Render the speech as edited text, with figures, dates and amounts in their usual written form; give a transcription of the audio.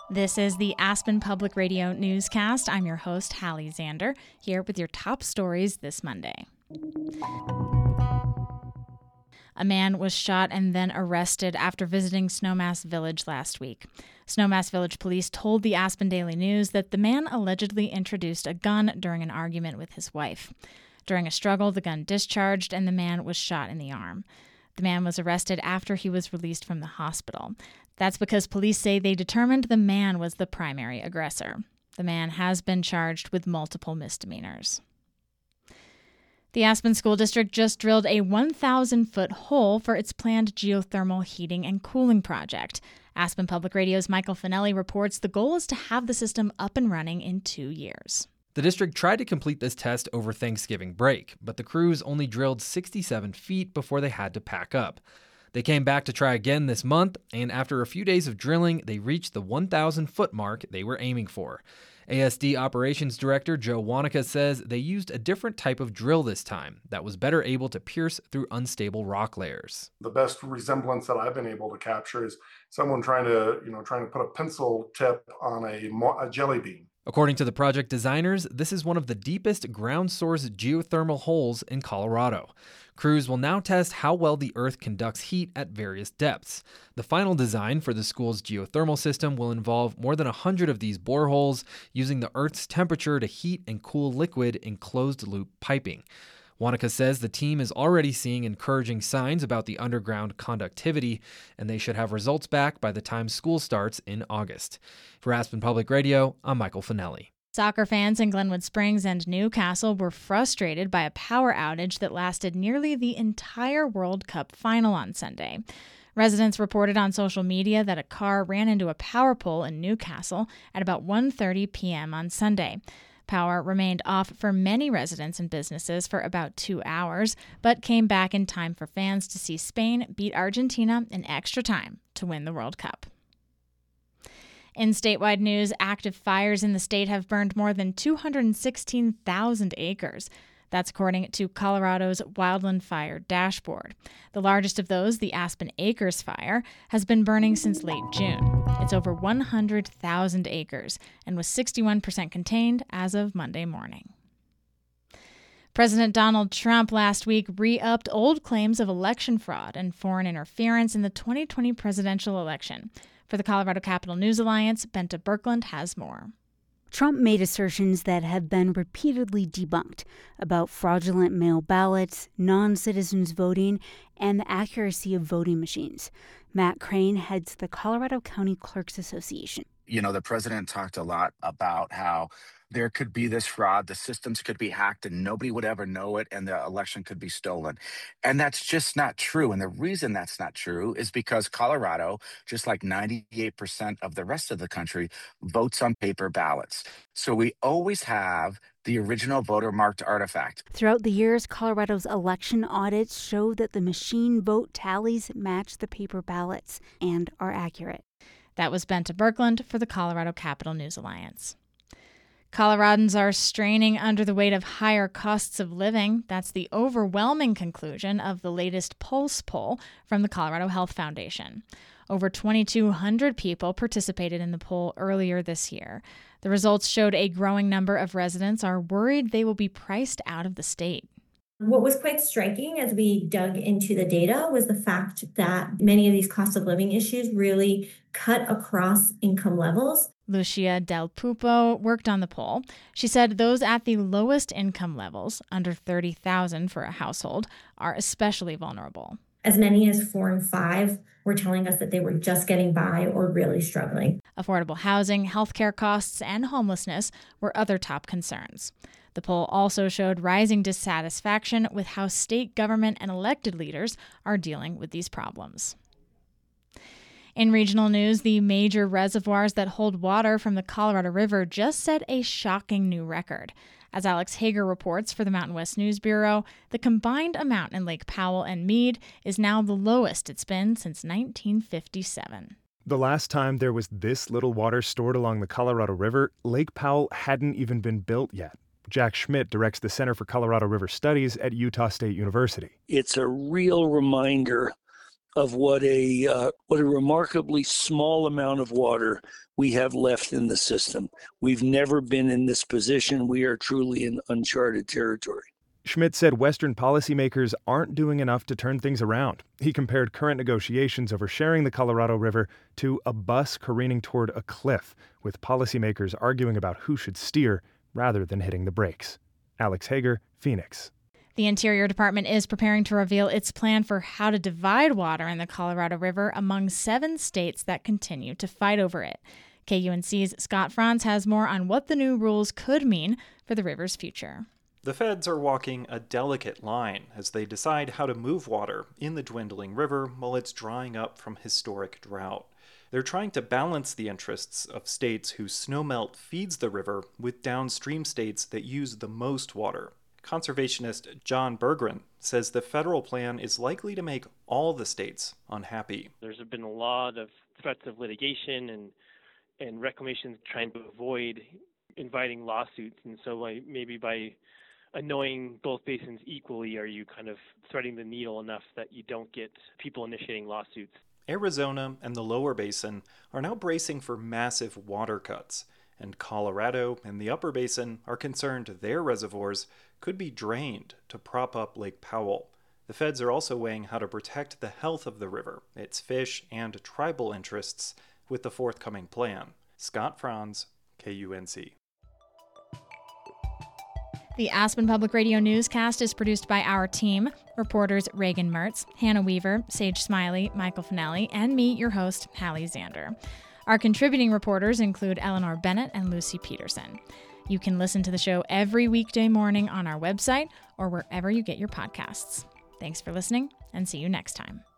This is the Aspen Public Radio newscast. I'm your host, Hallie Zander, here with your top stories this Monday. A man was shot and then arrested after visiting Snowmass Village last week. Snowmass Village police told the Aspen Daily News that the man allegedly introduced a gun during an argument with his wife. During a struggle, the gun discharged and the man was shot in the arm. The man was arrested after he was released from the hospital. That's because police say they determined the man was the primary aggressor. The man has been charged with multiple misdemeanors. The Aspen School District just drilled a 1,000-foot hole for its planned geothermal heating and cooling project. Aspen Public Radio's Michael Finelli reports the goal is to have the system up and running in 2 years. The district tried to complete this test over Thanksgiving break, but the crews only drilled 67 feet before they had to pack up. They came back to try again this month, and after a few days of drilling, they reached the 1,000-foot mark they were aiming for. ASD Operations Director Joe Wanaka says they used a different type of drill this time that was better able to pierce through unstable rock layers. The best resemblance that I've been able to capture is someone trying to put a pencil tip on a jelly bean. According to the project designers, this is one of the deepest ground source geothermal holes in Colorado. Crews will now test how well the Earth conducts heat at various depths. The final design for the school's geothermal system will involve more than 100 of these boreholes using the Earth's temperature to heat and cool liquid in closed-loop piping. Wanaka says the team is already seeing encouraging signs about the underground conductivity, and they should have results back by the time school starts in August. For Aspen Public Radio, I'm Michael Finelli. Soccer fans in Glenwood Springs and Newcastle were frustrated by a power outage that lasted nearly the entire World Cup final on Sunday. Residents reported on social media that a car ran into a power pole in Newcastle at about 1:30 p.m. on Sunday. Power remained off for many residents and businesses for about 2 hours, but came back in time for fans to see Spain beat Argentina in extra time to win the World Cup. In statewide news, active fires in the state have burned more than 216,000 acres. That's according to Colorado's Wildland Fire Dashboard. The largest of those, the Aspen Acres Fire, has been burning since late June. It's over 100,000 acres and was 61% contained as of Monday morning. President Donald Trump last week re-upped old claims of election fraud and foreign interference in the 2020 presidential election. For the Colorado Capital News Alliance, Benta Birkeland has more. Trump made assertions that have been repeatedly debunked about fraudulent mail ballots, non-citizens voting, and the accuracy of voting machines. Matt Crane heads the Colorado County Clerks Association. You know, the president talked a lot about how there could be this fraud, the systems could be hacked and nobody would ever know it and the election could be stolen. And that's just not true. And the reason that's not true is because Colorado, just like 98% of the rest of the country, votes on paper ballots. So we always have the original voter marked artifact. Throughout the years, Colorado's election audits show that the machine vote tallies match the paper ballots and are accurate. That was Benta Birkeland for the Colorado Capital News Alliance. Coloradans are straining under the weight of higher costs of living. That's the overwhelming conclusion of the latest Pulse poll from the Colorado Health Foundation. Over 2,200 people participated in the poll earlier this year. The results showed a growing number of residents are worried they will be priced out of the state. What was quite striking as we dug into the data was the fact that many of these cost of living issues really cut across income levels. Lucia Del Pupo worked on the poll. She said those at the lowest income levels, under $30,000 for a household, are especially vulnerable. As many as 4 in 5 were telling us that they were just getting by or really struggling. Affordable housing, healthcare costs, and homelessness were other top concerns. The poll also showed rising dissatisfaction with how state government and elected leaders are dealing with these problems. In regional news, the major reservoirs that hold water from the Colorado River just set a shocking new record. As Alex Hager reports for the Mountain West News Bureau, the combined amount in Lake Powell and Mead is now the lowest it's been since 1957. The last time there was this little water stored along the Colorado River, Lake Powell hadn't even been built yet. Jack Schmidt directs the Center for Colorado River Studies at Utah State University. It's a real reminder of what a remarkably small amount of water we have left in the system. We've never been in this position. We are truly in uncharted territory. Schmidt said Western policymakers aren't doing enough to turn things around. He compared current negotiations over sharing the Colorado River to a bus careening toward a cliff, with policymakers arguing about who should steer rather than hitting the brakes. Alex Hager, Phoenix. The Interior Department is preparing to reveal its plan for how to divide water in the Colorado River among 7 states that continue to fight over it. KUNC's Scott Franz has more on what the new rules could mean for the river's future. The feds are walking a delicate line as they decide how to move water in the dwindling river while it's drying up from historic drought. They're trying to balance the interests of states whose snowmelt feeds the river with downstream states that use the most water. Conservationist John Berggren says the federal plan is likely to make all the states unhappy. There's been a lot of threats of litigation and reclamation trying to avoid inviting lawsuits, and so maybe by annoying both basins equally, are you kind of threading the needle enough that you don't get people initiating lawsuits? Arizona and the lower basin are now bracing for massive water cuts, and Colorado and the upper basin are concerned their reservoirs could be drained to prop up Lake Powell. The feds are also weighing how to protect the health of the river, its fish, and tribal interests with the forthcoming plan. Scott Franz, KUNC. The Aspen Public Radio newscast is produced by our team, reporters Reagan Mertz, Hannah Weaver, Sage Smiley, Michael Finelli, and me, your host, Hallie Zander. Our contributing reporters include Eleanor Bennett and Lucy Peterson. You can listen to the show every weekday morning on our website or wherever you get your podcasts. Thanks for listening, and see you next time.